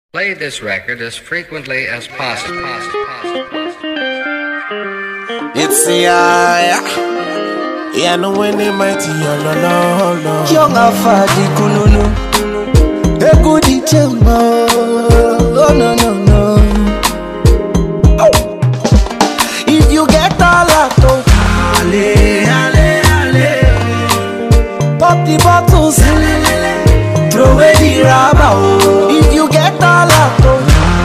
Play this record as frequently as possible. It's yeah, no when they mighty, no. Young Afadi Kununu, a goodie chamber. Oh, no. Oh. If you get a lot of pop the bottles, throw away the rubber. If you get a lot of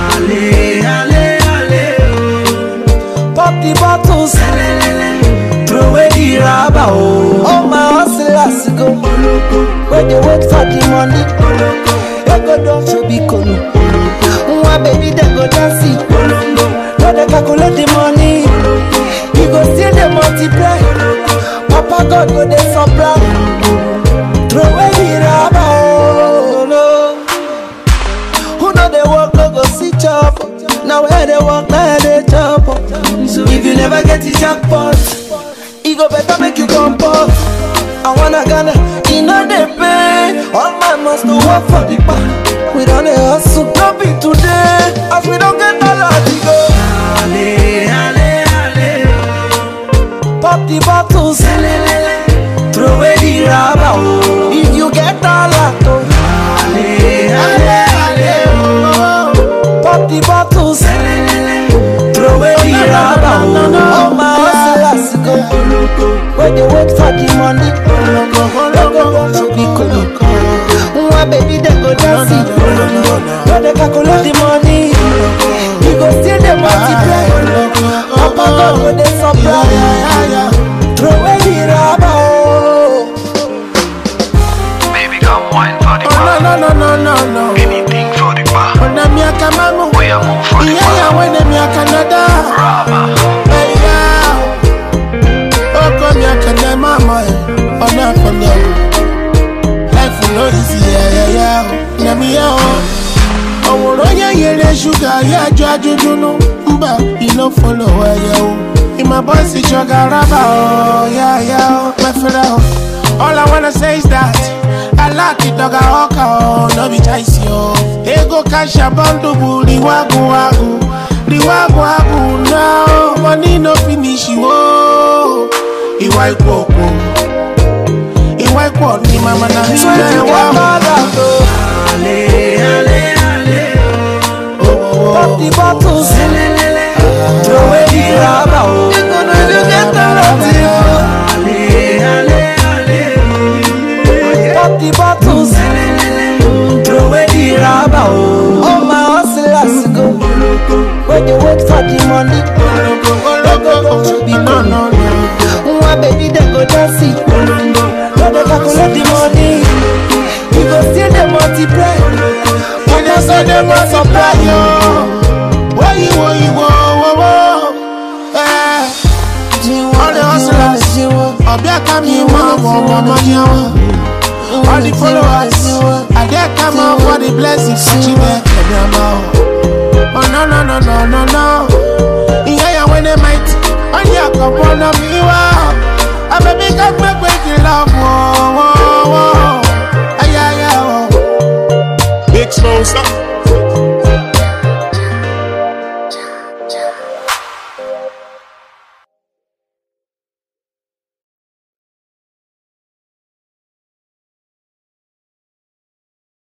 pop the bottles, throw away the rubber. Oh my hustlers go, where they wait for the money. They go down to be cool. My baby they go dance it. No they calculate the money. You go see the multiply. Papa God go they supply. Throw away the rubber. Who know they work no go see chop. Now where they work now they chop. So if you never get the jackpot, it go better make you comport. I wanna Ghana, you know they pay. All my must to work for the bar. We don't hustle, no be today. As we don't get a lot to go. Pop the bottles, throw away the rubber. If you get a lot to pop the bottles, throw away the rubber. All my hustlers go, where they wait for the money. They go to be cool. My baby they go dance it. Where they calculate the money. You go steal the multiply. Papa God go they supply. Throw away the rubber. Baby come wine for the bar. No. Anything for the bar. When I'm here, come on. We are move for the bar. Yeah, when I'm here, Canada. Rama. Hey, yeah. Oh, come here, Canada, mama. Oh, not for them. Life will not easy, yeah. Let me out. Oh, yeah, sugar, yeah, you know. But you know, follow where you. In my bossy sugar rubber, oh, yeah, my fellow. All I wanna say is that I like it, dog, oh, no be chase yo. Ego cash a bundle, the wagu, now money no finish you, oh. Iwai kwoko, ni mama na Pop the bottles, throw away the rubber. You gonna get a lot. Pop the bottles, throw away the rubber. All my hustlers go, where they wait for the money. They go to be cool. My baby they go dance it. No they calculate the money. You go steal the multiply. Papa so they must supply yo. Why you all the hustlers, Obia come you all the followers, I dare come out for the blessings. Oh no. Yeah, when they might, on your cup on the view. I'm a big up, make you love. Whoa. Big slow stop.